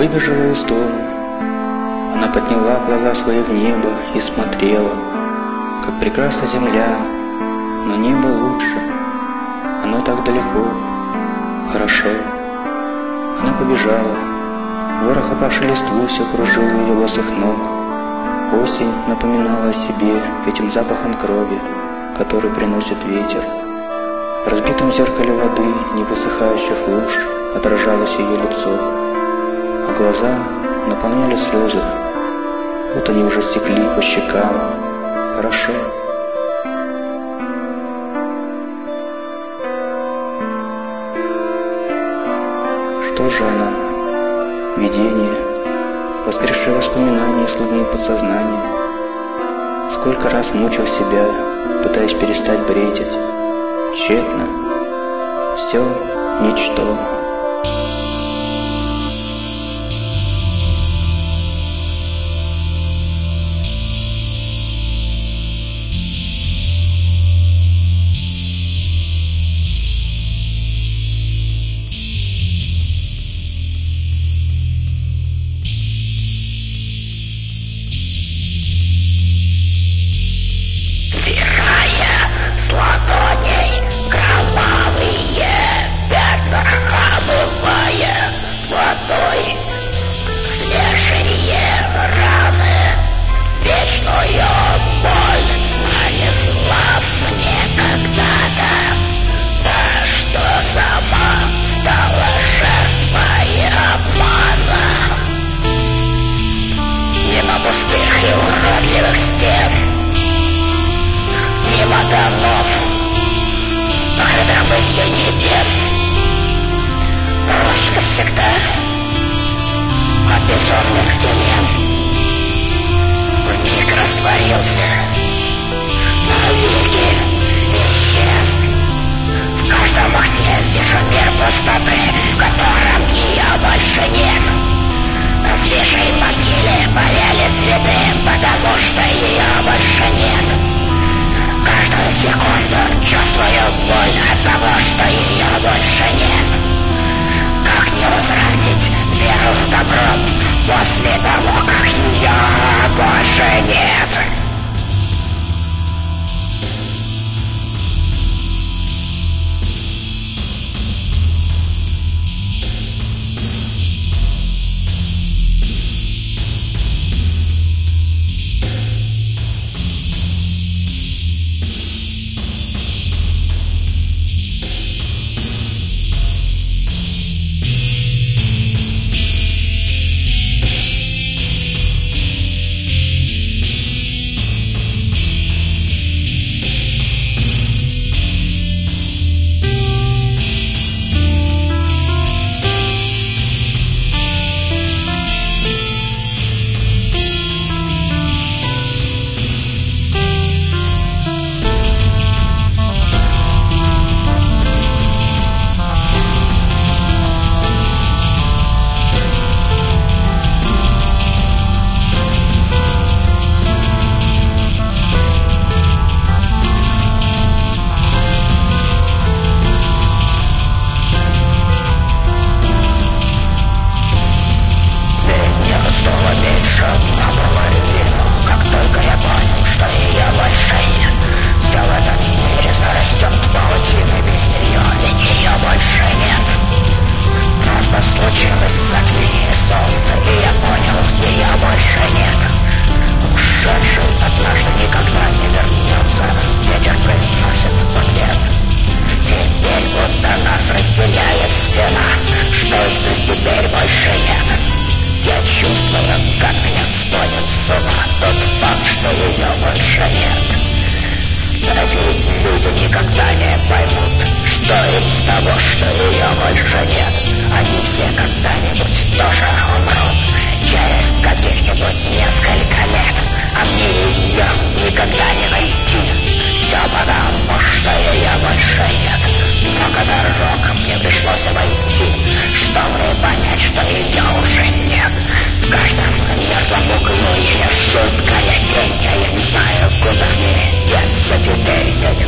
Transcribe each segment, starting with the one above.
выбежала из дома. Она подняла глаза свои в небо и смотрела, как прекрасна земля, но небо лучше. Оно так далеко, хорошо. Она побежала. Ворох опавшей листвы все кружил у ее босых ног. Осень напоминала о себе этим запахом крови, который приносит ветер. В разбитом зеркале воды невысыхающих луж отражалось ее лицо, а глаза наполняли слезы. Вот они уже стекли по щекам. Хорошо. Что же она? Видение, воскресшее воспоминание слугнет подсознание. Сколько раз мучил себя, пытаясь перестать бредить. Тщетно. Все ничто. После того, как ее больше нет.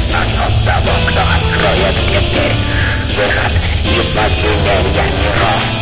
Выход из подземелья миров.